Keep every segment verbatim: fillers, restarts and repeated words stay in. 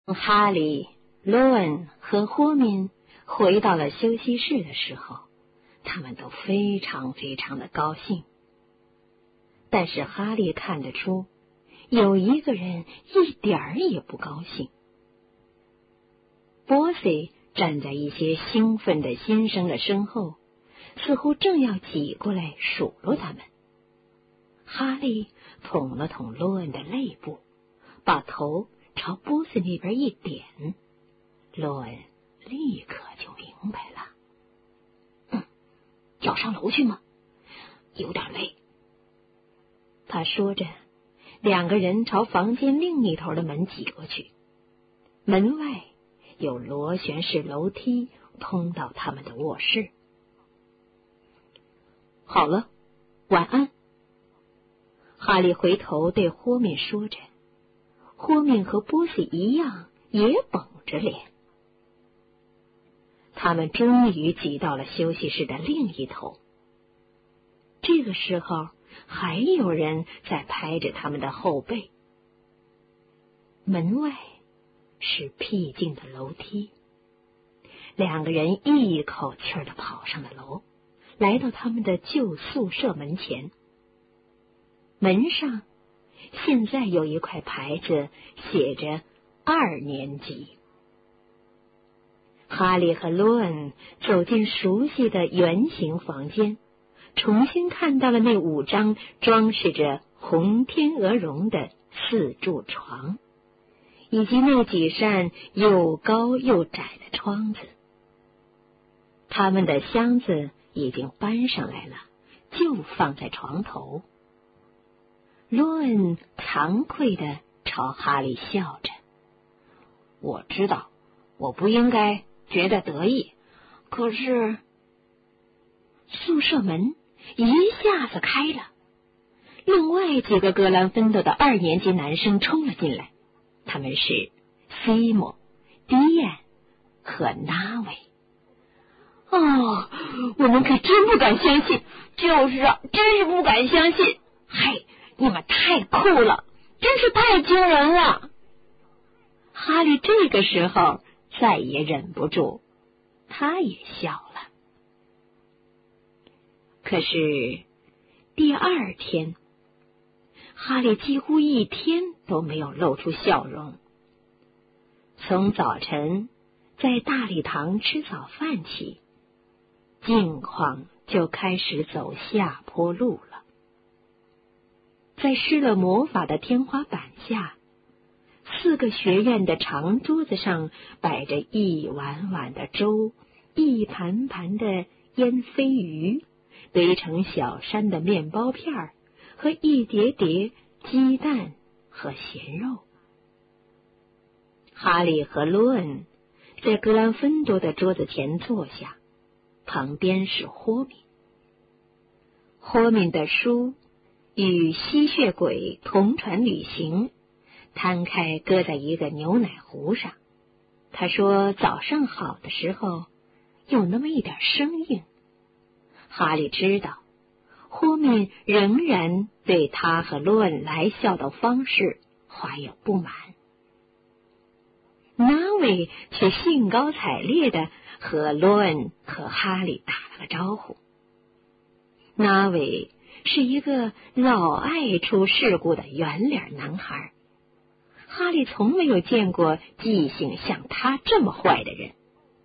哈利、罗恩和霍敏回到了休息室的时候，他们都非常非常的高兴。但是哈利看得出，有一个人一点儿也不高兴。波西站在一些兴奋的新生的身后，似乎正要挤过来数落他们。哈利捅了捅罗恩的肋部，把头朝波西那边一点，罗恩立刻就明白了。嗯，要上楼去吗？有点累。他说着，两个人朝房间另一头的门挤过去。门外有螺旋式楼梯通到他们的卧室。好了，晚安。哈利回头对霍敏说着，霍敏和波西一样也绷着脸。他们终于挤到了休息室的另一头。这个时候还有人在拍着他们的后背。门外是僻静的楼梯，两个人一口气儿地跑上了楼，来到他们的旧宿舍门前。门上现在有一块牌子，写着二年级。哈利和罗恩走进熟悉的圆形房间，重新看到了那五张装饰着红天鹅绒的四柱床，以及那几扇又高又窄的窗子。他们的箱子已经搬上来了，就放在床头。罗恩惭愧地朝哈利笑着，我知道我不应该觉得得意，可是……宿舍门一下子开了，另外几个格兰芬多的二年级男生冲了进来，他们是西莫、迪安和纳维。哦，我们可真不敢相信，就是啊，真是不敢相信。嘿，你们太酷了，真是太惊人了。哈利这个时候再也忍不住，他也笑了。可是第二天，哈利几乎一天都没有露出笑容。从早晨在大礼堂吃早饭起，境况就开始走下坡路了。在施了魔法的天花板下，四个学院的长桌子上摆着一碗碗的粥，一盘盘的腌飞鱼，堆成小山的面包片儿和一叠叠鸡蛋和咸肉。哈利和罗恩在格兰芬多的桌子前坐下，旁边是霍敏。霍敏的书与吸血鬼同船旅行摊开搁在一个牛奶壶上。他说早上好的时候有那么一点生硬。哈利知道霍敏仍然对他和罗恩来笑的方式怀有不满。纳维却兴高采烈地和罗恩和哈利打了个招呼。纳维是一个老爱出事故的圆脸男孩，哈利从没有见过记性像他这么坏的人。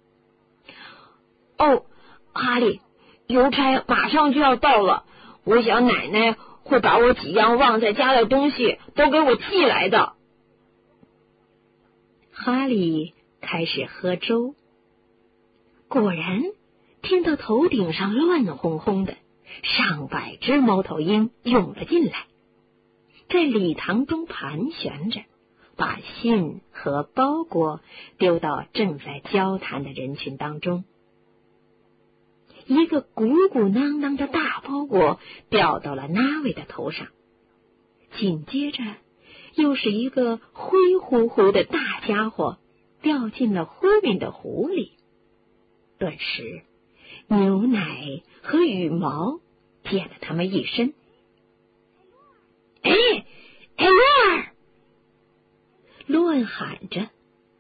哦，哈利，邮差马上就要到了，我想奶奶会把我几样忘在家的东西都给我寄来的。哈利开始喝粥，果然听到头顶上乱哄哄的，上百只猫头鹰涌了进来，在礼堂中盘旋着，把信和包裹丢到正在交谈的人群当中。一个鼓鼓囊囊的大包裹掉到了纳维的头上，紧接着又是一个灰乎乎的大家伙掉进了霍敏的壶里。顿时牛奶和羽毛溅了他们一身。哎哎，罗尔！罗恩喊着，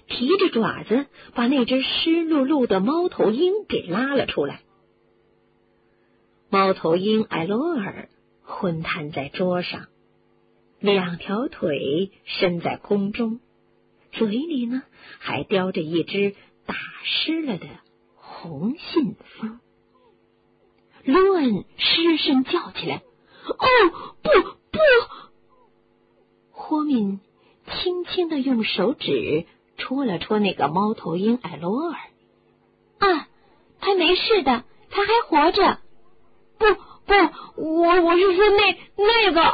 提着爪子把那只湿漉漉的猫头鹰给拉了出来。猫头鹰艾罗尔昏瘫在桌上，两条腿伸在空中，嘴里呢还叼着一只打湿了的红信封。罗恩失声叫起来：“哦，不不！”霍敏轻轻地用手指戳了戳那个猫头鹰艾罗尔。啊，他没事的，他还活着。不不，我我是说那那个。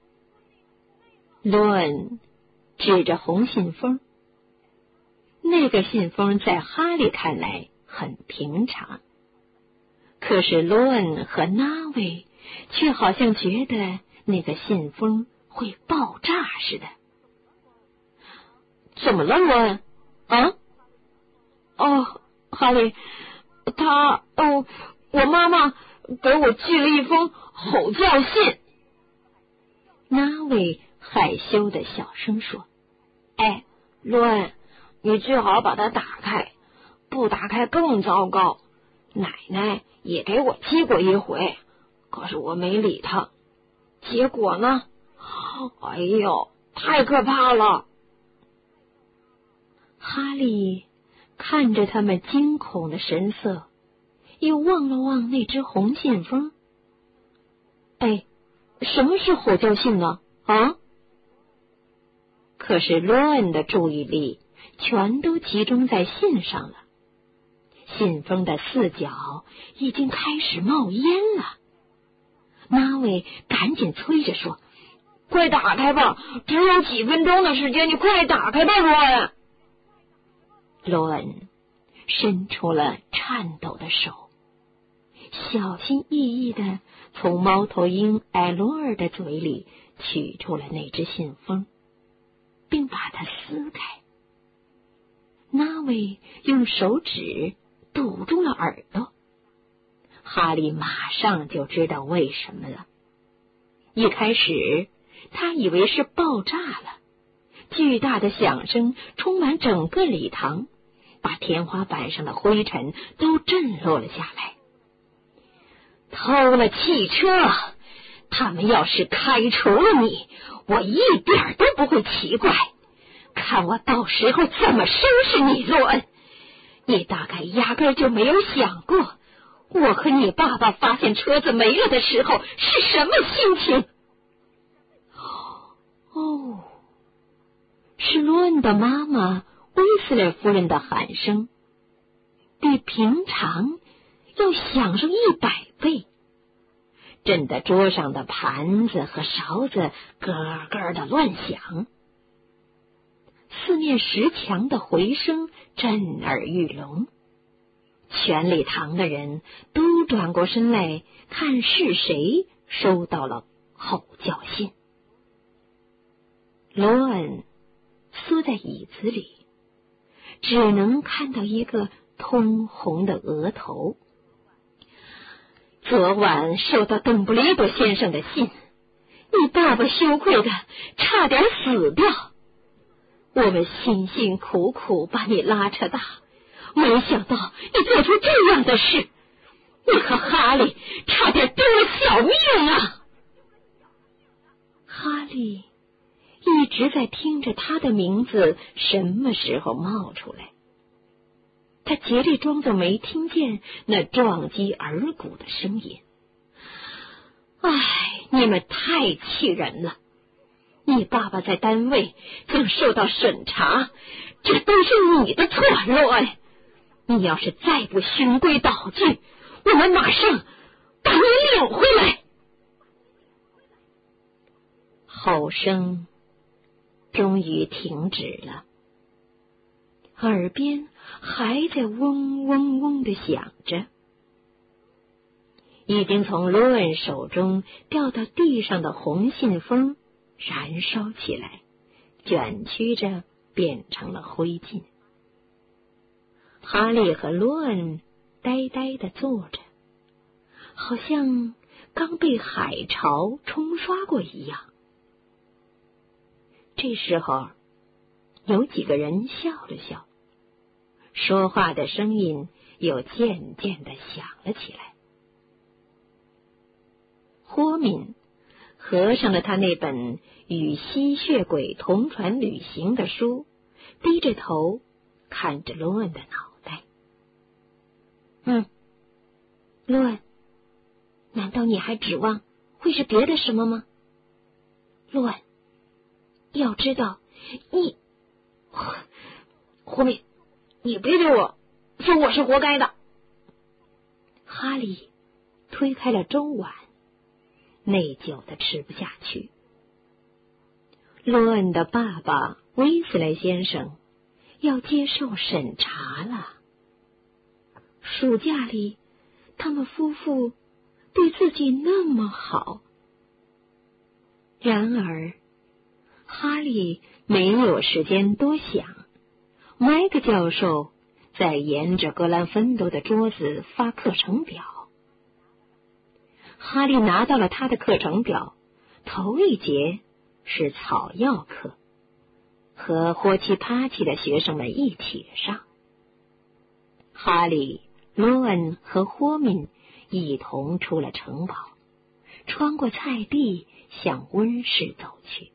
罗恩指着红信封，那个信封在哈利看来很平常，可是罗恩和纳维却好像觉得那个信封会爆炸似的。怎么了，罗恩？啊？哦，哈利，他哦，我妈妈给我寄了一封吼叫信。纳维害羞的小声说：“哎，罗恩，你最好把它打开，不打开更糟糕。奶奶也给我寄过一回，可是我没理他。结果呢？哎呦，太可怕了！”哈利看着他们惊恐的神色，又望了望那只红信封。哎，什么是吼叫信呢？啊？可是罗恩的注意力全都集中在信上了，信封的四角已经开始冒烟了。纳维赶紧催着说：“快打开吧，只有几分钟的时间，你快打开吧，罗恩。”罗恩伸出了颤抖的手，小心翼翼地从猫头鹰艾罗尔的嘴里取出了那只信封，并把它撕开。纳维用手指堵住了耳朵，哈利马上就知道为什么了。一开始他以为是爆炸了，巨大的响声充满整个礼堂，把天花板上的灰尘都震落了下来。偷了汽车，他们要是开除了你，我一点都不会奇怪。看我到时候怎么收拾你，罗恩！你大概压根就没有想过，我和你爸爸发现车子没了的时候是什么心情。哦，是罗恩的妈妈威斯勒夫人的喊声，比平常要响上一百倍，震得桌上的盘子和勺子咯咯的乱响。四面石墙的回声震耳欲聋，全礼堂的人都转过身来看是谁收到了吼叫信。罗恩缩在椅子里，只能看到一个通红的额头。昨晚收到邓布利多先生的信，你爸爸羞愧的差点死掉。我们辛辛苦苦把你拉扯大，没想到你做出这样的事，你和哈利差点丢了小命啊！哈利一直在听着他的名字什么时候冒出来，他竭力装作没听见那撞击耳骨的声音。唉，你们太气人了！你爸爸在单位正受到审查，这都是你的错，罗恩！你要是再不循规蹈矩，我们马上把你领回来！吼声终于停止了，耳边还在嗡嗡嗡地响着。已经从罗恩手中掉到地上的红信封燃烧起来，卷曲着变成了灰烬。哈利和罗恩呆呆地坐着，好像刚被海潮冲刷过一样。这时候， 有几个人笑了笑，说话的声音又渐渐地响了起来。霍敏合上了他那本与吸血鬼同船旅行的书，低着头看着罗恩的脑袋。嗯，罗恩，难道你还指望会是别的什么吗？罗恩，要知道，你，霍敏，你别对我说我是活该的。哈利推开了粥碗，内疚的吃不下去。罗恩的爸爸威斯莱先生要接受审查了。暑假里，他们夫妇对自己那么好。然而，哈利没有时间多想。麦克教授在沿着格兰芬多的桌子发课程表。哈利拿到了他的课程表，头一节是草药课，和霍奇帕奇的学生们一起上。哈利、罗恩和霍敏一同出了城堡，穿过菜地向温室走去。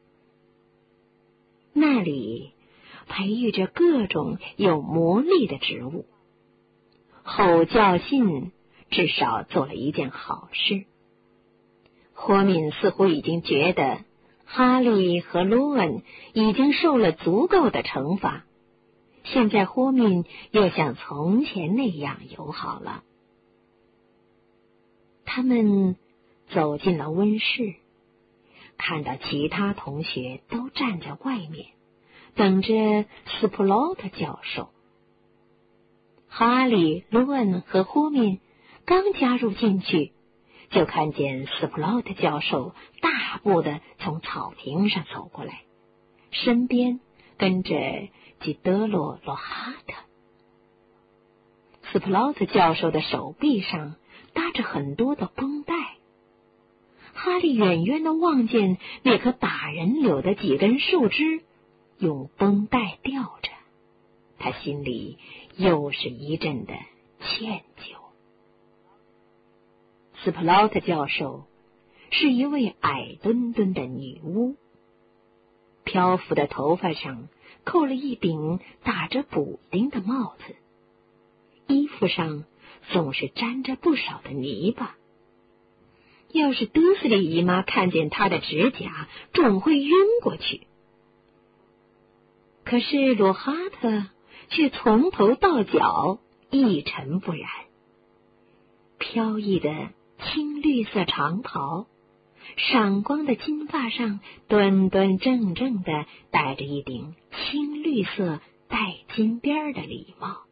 那里培育着各种有魔力的植物。吼叫信至少做了一件好事。霍敏似乎已经觉得哈利和罗恩已经受了足够的惩罚，现在霍敏又像从前那样友好了。他们走进了温室，看到其他同学都站在外面等着斯普劳特教授。哈利、罗恩和霍敏刚加入进去，就看见斯普劳特教授大步的从草坪上走过来，身边跟着吉德罗·罗哈特。斯普劳特教授的手臂上搭着很多的绷带。哈利远远的望见那棵打人柳的几根树枝用绷带吊着，他心里又是一阵的歉疚。斯普劳特教授是一位矮墩墩的女巫，漂浮的头发上扣了一顶打着补丁的帽子，衣服上总是沾着不少的泥巴。要是杜斯利姨妈看见她的指甲，准会晕过去。可是罗哈特却从头到脚一尘不染，飘逸的青绿色长袍，闪光的金发上端端正正的戴着一顶青绿色带金边的礼帽。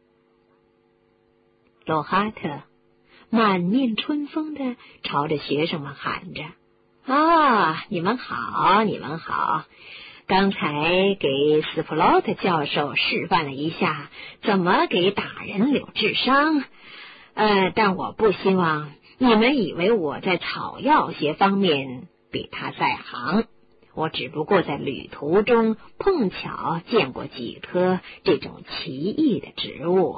罗哈特满面春风的朝着学生们喊着：啊，你们好，你们好！刚才给斯普劳特教授示范了一下怎么给打人柳治伤，呃，但我不希望你们以为我在草药学方面比他在行，我只不过在旅途中碰巧见过几棵这种奇异的植物。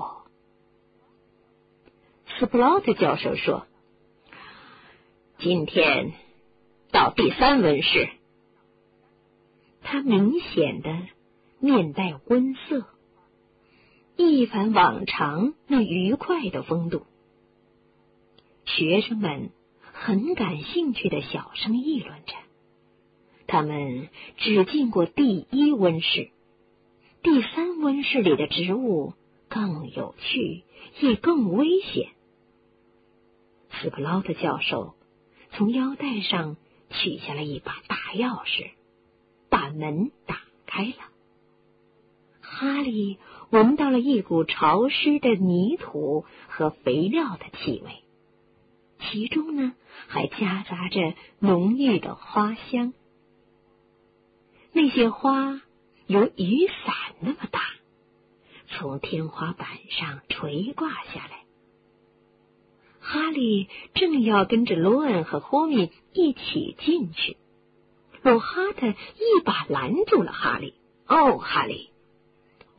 斯普劳特教授说：今天到第三温室。他明显的面带温色，一反往常那愉快的风度。学生们很感兴趣的小声议论着，他们只进过第一温室，第三温室里的植物更有趣，也更危险。斯普劳特教授从腰带上取下了一把大钥匙，把门打开了。哈利闻到了一股潮湿的泥土和肥料的气味，其中呢还夹杂着浓郁的花香。那些花有雨伞那么大，从天花板上垂挂下来。哈利正要跟着罗恩和霍米一起进去，罗哈特一把拦住了哈利。哦，哈利，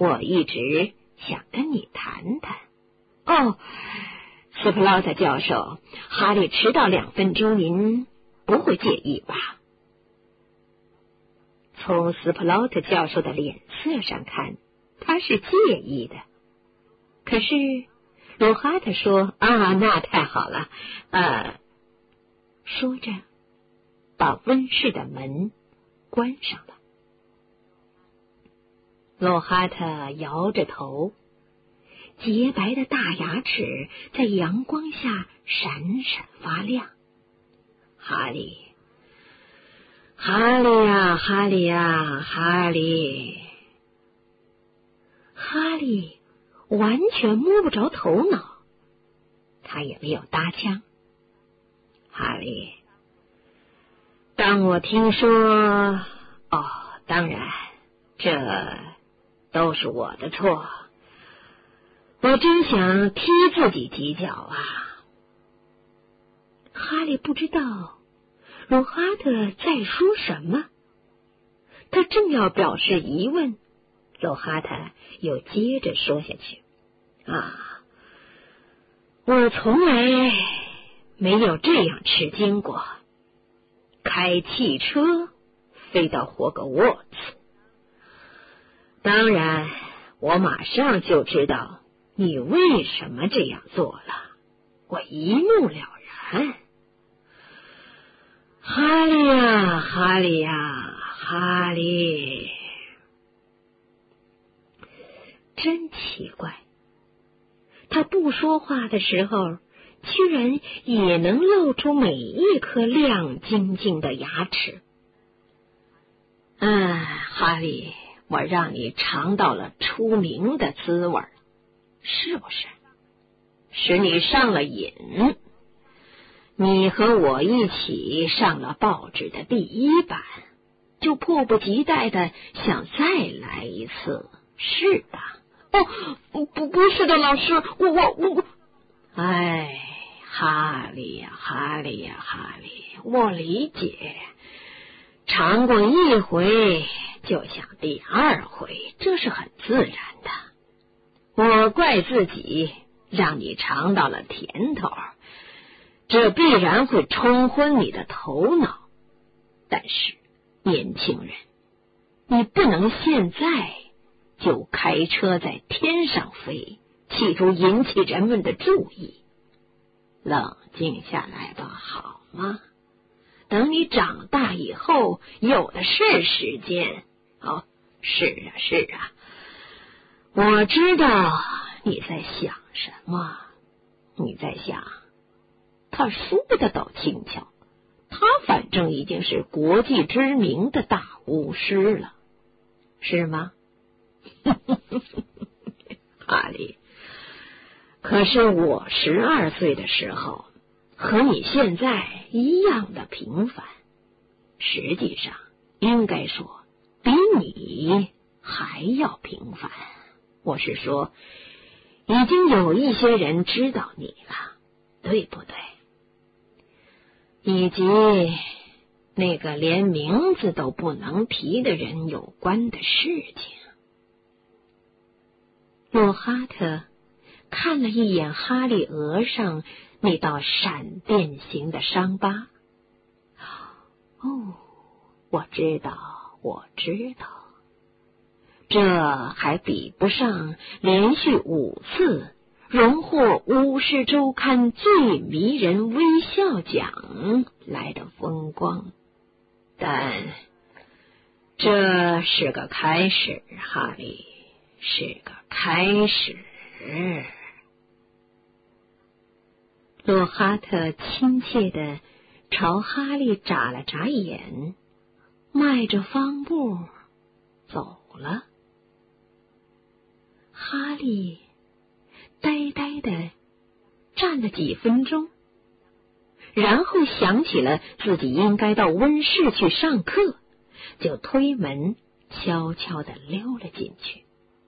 我一直想跟你谈谈。哦，斯普劳特教授，哈利迟到两分钟，您不会介意吧？从斯普劳特教授的脸色上看，他是介意的。可是鲁哈特说：“啊，那太好了。”呃，说着，把温室的门关上了。鲁哈特摇着头，洁白的大牙齿在阳光下闪闪发亮。哈利，哈利呀，哈利呀，哈利，哈利完全摸不着头脑，他也没有搭腔。哈利，当我听说，哦，当然，这都是我的错，我真想踢自己几脚啊！哈利不知道鲁哈特在说什么，他正要表示疑问，鲁哈特又接着说下去：“啊，我从来没有这样吃惊过，开汽车飞到霍格沃茨。当然，我马上就知道你为什么这样做了，我一目了然。哈利呀，哈利呀，哈利，真奇怪，他不说话的时候，居然也能露出每一颗亮晶晶的牙齿。啊，哈利，我让你尝到了出名的滋味，是不是？使你上了瘾。你和我一起上了报纸的第一版，就迫不及待的想再来一次，是吧？ 哦，不，不是的，老师，我我我， 哎，哈利呀，哈利呀，哈利，我理解，尝过一回就想第二回，这是很自然的。我怪自己让你尝到了甜头，这必然会冲昏你的头脑。但是，年轻人，你不能现在就开车在天上飞，企图引起人们的注意。冷静下来吧，好吗？等你长大以后，有的是时间。哦，是啊，是啊，我知道你在想什么。你在想，他说的倒轻巧，他反正已经是国际知名的大巫师了，是吗？哈利，可是我十二岁的时候和你现在一样的平凡，实际上应该说比你还要平凡。我是说，已经有一些人知道你了，对不对？以及那个连名字都不能提的人有关的事情。洛哈特看了一眼哈利额上那道闪电形的伤疤。哦，我知道，我知道，这还比不上连续五次荣获巫师周刊最迷人微笑奖来的风光，但这是个开始，哈利，是个开始。洛哈特亲切地朝哈利眨了眨眼，迈着方步走了。哈利呆呆地站了几分钟，然后想起了自己应该到温室去上课，就推门悄悄地溜了进去。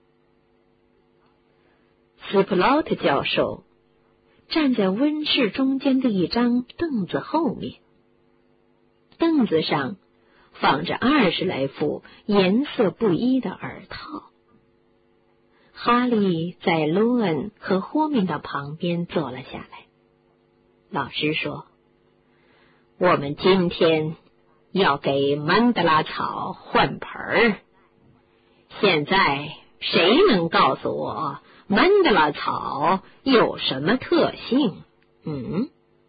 斯普劳特教授站在温室中间的一张凳子后面，凳子上放着二十来副颜色不一的耳套。 哈利在罗恩和霍敏的旁边坐了下来。老师说：“我们今天要给曼德拉草换盆儿。现在谁能告诉我曼德拉草有什么特性？”嗯，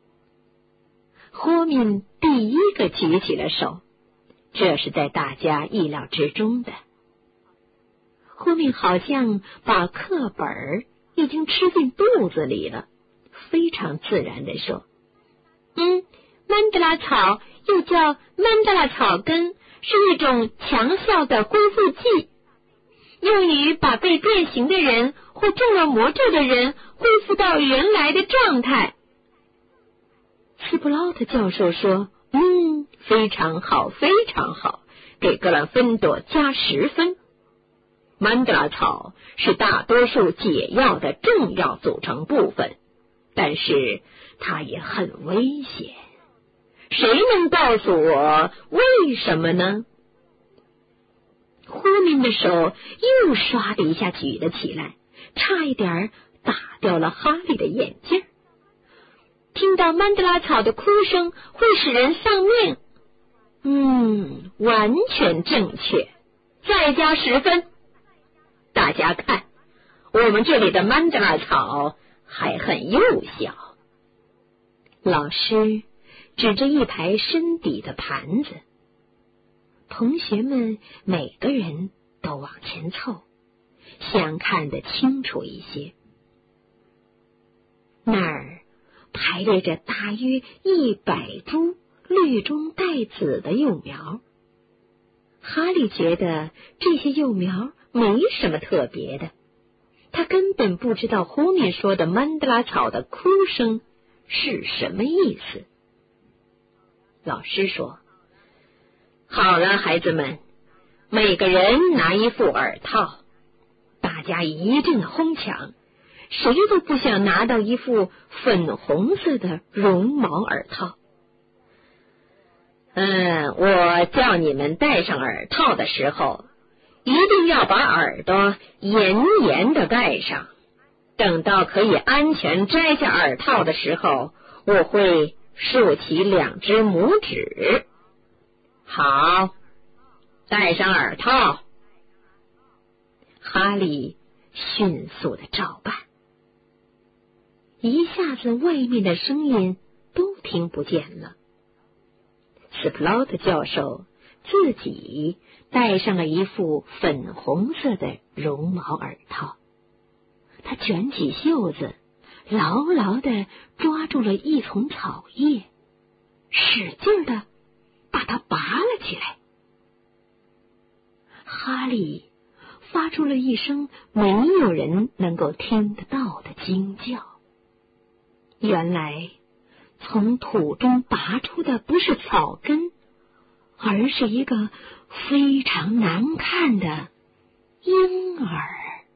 霍敏第一个举起了手，这是在大家意料之中的。霍敏好像把课本已经吃进肚子里了，非常自然地说：“嗯，曼德拉草又叫曼德拉草根，是一种强效的恢复剂，用于把被变形的人或中了魔咒的人恢复到原来的状态。”斯普劳特教授说：“嗯，非常好，非常好，给格兰芬多加十分。曼德拉草是大多数解药的重要组成部分，但是它也很危险。谁能告诉我为什么呢？”霍敏的手又唰的一下举了起来，差一点打掉了哈利的眼镜。听到曼德拉草的哭声会使人丧命。嗯，完全正确，再加十分。大家看，我们这里的曼德拉草还很幼小。老师指着一排深底的盘子，同学们每个人都往前凑，想看得清楚一些。那儿排列着大约一百株绿中带紫的幼苗。哈利觉得这些幼苗没什么特别的，他根本不知道后面说的曼德拉草的哭声是什么意思。老师说：“好了，孩子们，每个人拿一副耳套。”大家一阵哄抢，谁都不想拿到一副粉红色的绒毛耳套。嗯，我叫你们戴上耳套的时候，一定要把耳朵严严的盖上。等到可以安全摘下耳套的时候，我会竖起两只拇指。好，戴上耳套。哈利迅速的照办，一下子外面的声音都听不见了。斯普劳特教授自己戴上了一副粉红色的绒毛耳套，他卷起袖子，牢牢地抓住了一丛草叶，使劲地把它拔了起来。哈利发出了一声没有人能够听得到的惊叫。原来从土中拔出的不是草根，而是一个非常难看的婴儿。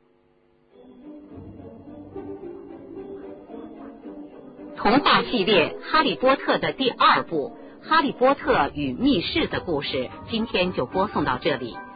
童话系列《哈利波特》的第二部《哈利波特与密室》的故事，今天就播送到这里。